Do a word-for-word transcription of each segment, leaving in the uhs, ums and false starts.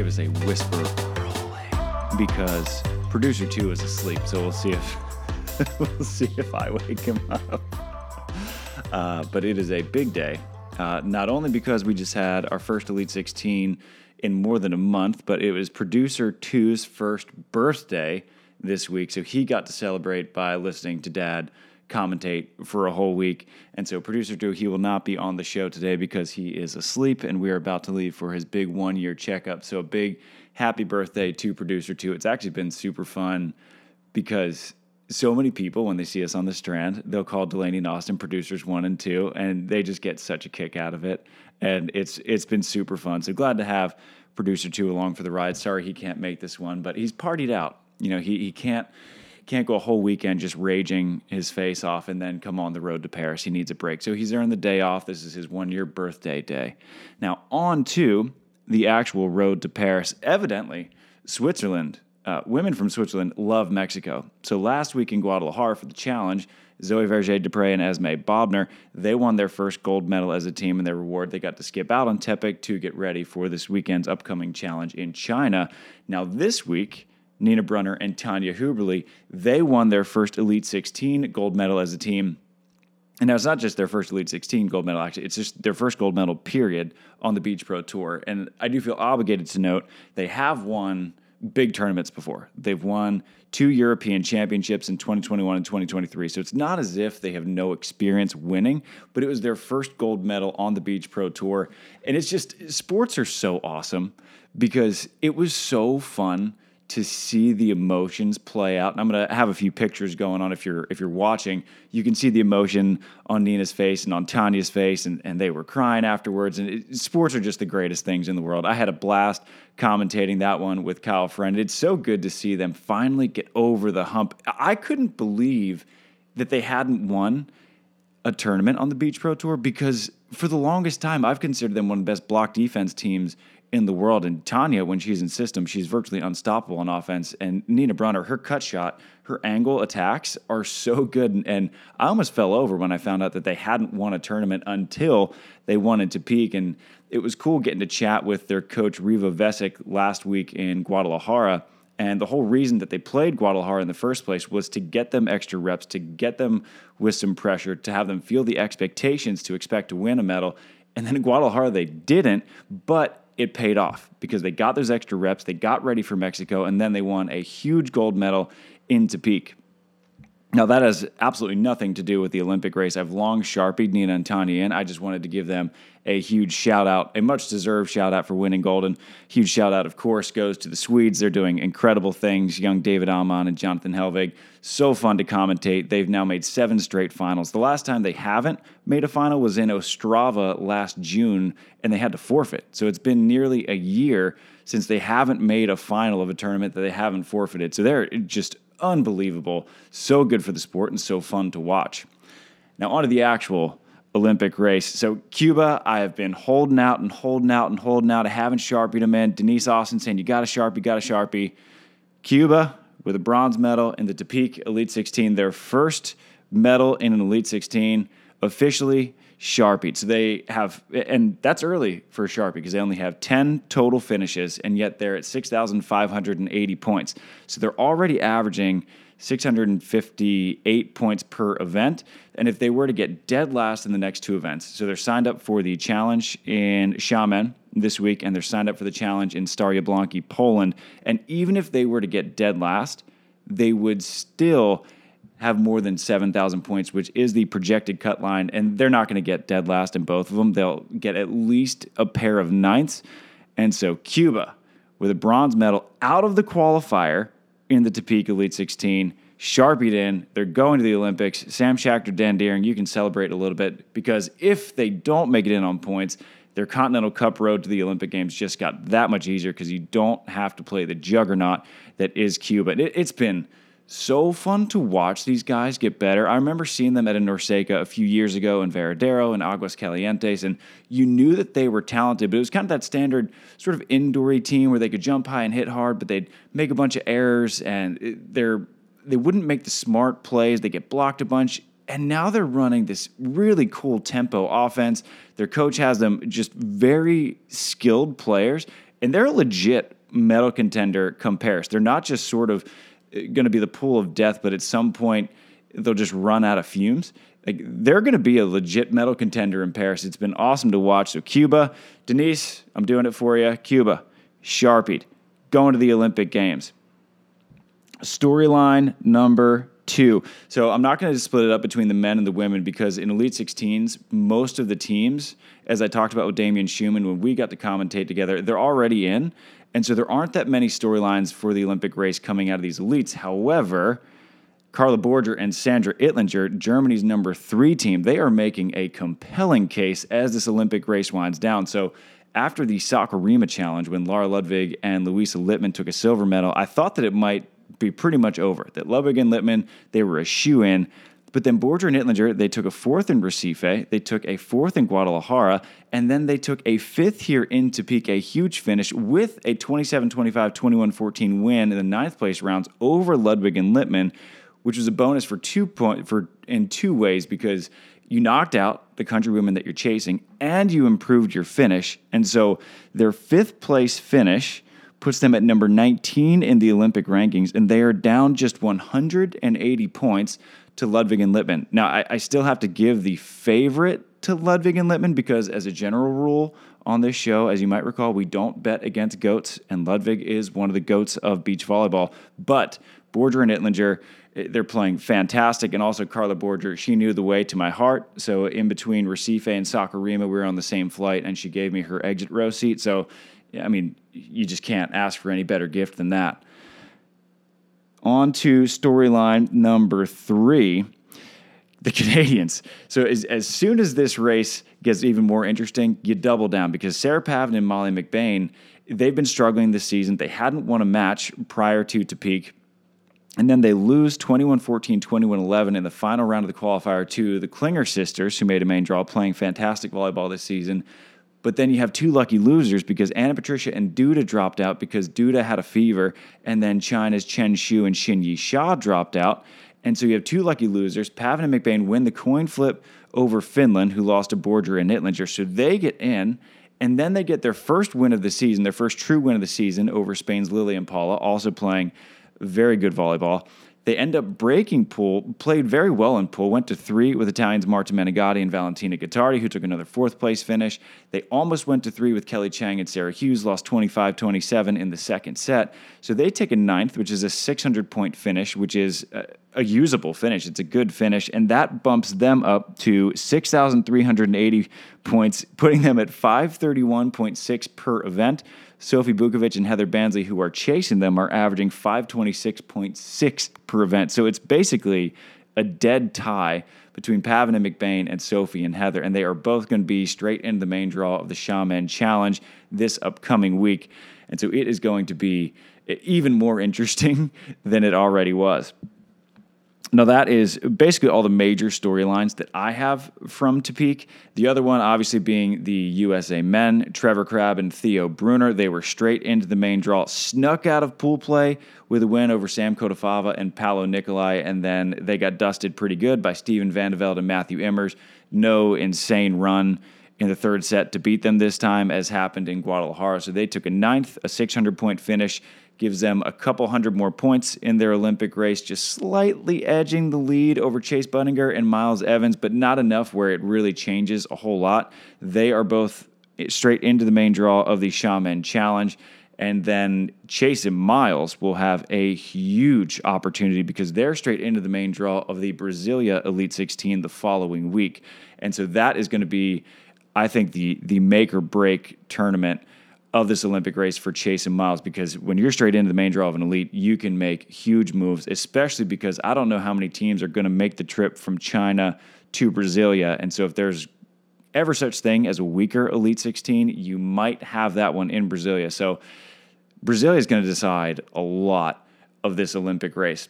gave us a whisper rolling because producer two is asleep, so we'll see if we'll see if I wake him up. Uh, but it is a big day, uh, not only because we just had our first Elite sixteen in more than a month, but it was producer two's first birthday this week, so he got to celebrate by listening to Dad commentate for a whole week. And so producer two, he will not be on the show today because he is asleep, and we are about to leave for his big one-year checkup. So a big happy birthday to producer two. It's actually been super fun because so many people, when they see us on the Strand, they'll call Delaney and Austin producers one and two, and they just get such a kick out of it. And it's it's been super fun. So glad to have producer two along for the ride. Sorry he can't make this one, but he's partied out. You know, he he can't can't go a whole weekend just raging his face off and then come on the road to Paris. He needs a break. So he's earned the day off. This is his one-year birthday day. Now, on to the actual road to Paris. Evidently, Switzerland, uh, women from Switzerland love Mexico. So last week in Guadalajara for the challenge, Zoe Vergé-Dupre and Esme Bobner, they won their first gold medal as a team, and their reward, they got to skip out on Tepic to get ready for this weekend's upcoming challenge in China. Now, this week, Nina Brunner and Tanja Huberly, they won their first Elite sixteen gold medal as a team. And now it's not just their first Elite sixteen gold medal, actually. It's just their first gold medal, period, on the Beach Pro Tour. And I do feel obligated to note they have won big tournaments before. They've won two European championships in twenty twenty-one and twenty twenty-three. So it's not as if they have no experience winning, but it was their first gold medal on the Beach Pro Tour. And it's just, sports are so awesome because it was so fun to see the emotions play out. And I'm going to have a few pictures going on if you're if you're watching. You can see the emotion on Nina's face and on Tanya's face, and, and they were crying afterwards. And it, sports are just the greatest things in the world. I had a blast commentating that one with Kyle Friend. It's so good to see them finally get over the hump. I couldn't believe that they hadn't won a tournament on the Beach Pro Tour because for the longest time, I've considered them one of the best block defense teams in the world. And Tanya, when she's in system, she's virtually unstoppable on offense. And Nina Brunner, her cut shot, her angle attacks are so good. And, and I almost fell over when I found out that they hadn't won a tournament until they won in Tepic. And it was cool getting to chat with their coach, Riva Vesic, last week in Guadalajara. And the whole reason that they played Guadalajara in the first place was to get them extra reps, to get them with some pressure, to have them feel the expectations to expect to win a medal. And then in Guadalajara, they didn't, but it paid off because they got those extra reps, they got ready for Mexico, and then they won a huge gold medal in Tepic. Now, that has absolutely nothing to do with the Olympic race. I've long sharpied Nina and Tanya in. I just wanted to give them a huge shout-out, a much-deserved shout-out for winning gold. And huge shout-out, of course, goes to the Swedes. They're doing incredible things. Young David Alman and Jonathan Helvig, so fun to commentate. They've now made seven straight finals. The last time they haven't made a final was in Ostrava last June, and they had to forfeit. So it's been nearly a year since they haven't made a final of a tournament that they haven't forfeited. So they're just unbelievable. So good for the sport and so fun to watch. Now, on to the actual Olympic race. So Cuba, I have been holding out and holding out and holding out. I haven't sharpied them in. Denise Austin saying, you got a Sharpie, got a Sharpie. Cuba with a bronze medal in the Tepic Elite sixteen, their first medal in an Elite sixteen, officially Sharpied. So they have, and that's early for a Sharpie because they only have ten total finishes, and yet they're at six thousand five hundred eighty points. So they're already averaging six hundred fifty-eight points per event. And if they were to get dead last in the next two events, so they're signed up for the challenge in Xiamen this week, and they're signed up for the challenge in Staria Blanki, Poland. And even if they were to get dead last, they would still have more than seven thousand points, which is the projected cut line, and they're not going to get dead last in both of them. They'll get at least a pair of ninths. And so Cuba, with a bronze medal out of the qualifier in the Tepic Elite sixteen, Sharpied in. They're going to the Olympics. Sam Shachter, Dan Deering, you can celebrate a little bit because if they don't make it in on points, their Continental Cup road to the Olympic Games just got that much easier because you don't have to play the juggernaut that is Cuba. It, it's been so fun to watch these guys get better. I remember seeing them at a Norseca a few years ago in Veradero and Aguas Calientes, and you knew that they were talented, but it was kind of that standard sort of indoor team where they could jump high and hit hard, but they'd make a bunch of errors, and they're, they wouldn't make the smart plays. They get blocked a bunch, and now they're running this really cool tempo offense. Their coach has them just very skilled players, And they're a legit medal contender come Paris. They're not just sort of going to be the pool of death, but at some point they'll just run out of fumes. Like, they're going to be a legit medal contender in Paris. It's been awesome to watch. So Cuba, Denise, I'm doing it for you. Cuba, sharpied, going to the Olympic Games. Storyline number two. So I'm not going to split it up between the men and the women, because in Elite sixteens, most of the teams, as I talked about with Damian Schumann when we got to commentate together, they're already in. And so there aren't that many storylines for the Olympic race coming out of these elites. However, Carla Borger and Sandra Ittlinger, Germany's number three team, they are making a compelling case as this Olympic race winds down. So after the Sakurima Challenge, when Lara Ludwig and Louisa Littman took a silver medal, I thought that it might be pretty much over, that Ludwig and Littman, they were a shoe-in. But then Borger and Ittlinger, they took a fourth in Recife, they took a fourth in Guadalajara, and then they took a fifth here in Topeka, a huge finish with a twenty-seven twenty-five, twenty-one fourteen win in the ninth place rounds over Ludwig and Littman, which was a bonus for two point for in two ways, because you knocked out the country women that you're chasing and you improved your finish. And so their fifth place finish puts them at number nineteen in the Olympic rankings, and they are down just one hundred eighty points to Ludwig and Littman. Now, I, I still have to give the favorite to Ludwig and Littman, because as a general rule on this show, as you might recall, we don't bet against goats, and Ludwig is one of the goats of beach volleyball. But Borger and Ittlinger, they're playing fantastic, and also Carla Borger, she knew the way to my heart. So in between Recife and Sakurima, we were on the same flight, and she gave me her exit row seat. So, I mean, you just can't ask for any better gift than that. On to storyline number three, the Canadians. So as, as soon as this race gets even more interesting, you double down, because Sarah Pavin and Molly McBain, they've been struggling this season. They hadn't won a match prior to Topeka. And then they lose twenty-one fourteen, twenty-one eleven in the final round of the qualifier to the Klinger sisters, who made a main draw, playing fantastic volleyball this season. But then you have two lucky losers, because Anna Patricia and Duda dropped out because Duda had a fever, and then China's Chen Xu and Xin Yi Sha dropped out. And so you have two lucky losers. Pavin and McBain win the coin flip over Finland, who lost to Borger and Ittlinger. So they get in, and then they get their first win of the season, their first true win of the season over Spain's Lilian Paula, also playing very good volleyball. They end up breaking pool, played very well in pool, went to three with Italians Marta Menegatti and Valentina Guittardi, who took another fourth place finish. They almost went to three with Kelly Chang and Sarah Hughes, lost twenty-five twenty-seven in the second set. So they take a ninth, which is a six hundred point finish, which is a, a usable finish. It's a good finish, and that bumps them up to six thousand three hundred eighty points, putting them at five thirty-one point six per event. Sophie Bukovic and Heather Bansley, who are chasing them, are averaging five twenty-six point six per event. So it's basically a dead tie between Pavin and McBain and Sophie and Heather, and they are both going to be straight into the main draw of the Xiamen Challenge this upcoming week. And so it is going to be even more interesting than it already was. Now, that is basically all the major storylines that I have from Topeka. The other one, obviously, being the U S A men, Trevor Crabb and Theo Brunner. They were straight into the main draw, snuck out of pool play with a win over Sam Kotafava and Paolo Nicolai, and then they got dusted pretty good by Steven Vandeveld and Matthew Immers. No insane run in the third set to beat them this time, as happened in Guadalajara. So they took a ninth, a six hundred point finish, gives them a couple hundred more points in their Olympic race, just slightly edging the lead over Chase Budinger and Miles Evans, but not enough where it really changes a whole lot. They are both straight into the main draw of the Xiamen Challenge, and then Chase and Miles will have a huge opportunity, because they're straight into the main draw of the Brasilia Elite sixteen the following week. And so that is going to be, I think, the the make or break tournament of this Olympic race for Chase and Miles, because when you're straight into the main draw of an elite, you can make huge moves, especially because I don't know how many teams are going to make the trip from China to Brasilia. And so if there's ever such thing as a weaker Elite sixteen, you might have that one in Brasilia. So Brasilia is going to decide a lot of this Olympic race.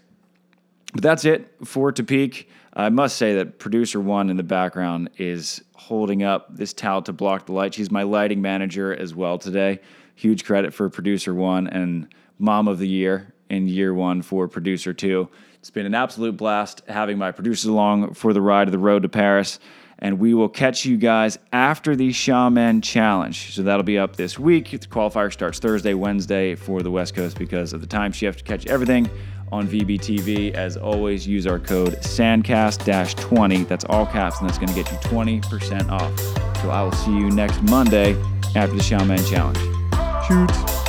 But that's it for Topeka. I must say that producer one in the background is holding up this towel to block the light. She's my lighting manager as well today. Huge credit for producer one, and mom of the year in year one for producer two. It's been an absolute blast having my producers along for the ride of the road to Paris. And we will catch you guys after the Shaman Challenge. So that'll be up this week. The qualifier starts Thursday, Wednesday for the West Coast because of the time shift. To catch everything on V B T V, as always, use our code sandcast twenty. That's all caps, and that's going to get you twenty percent off. So I will see you next Monday after the Shaman Challenge. Shoot.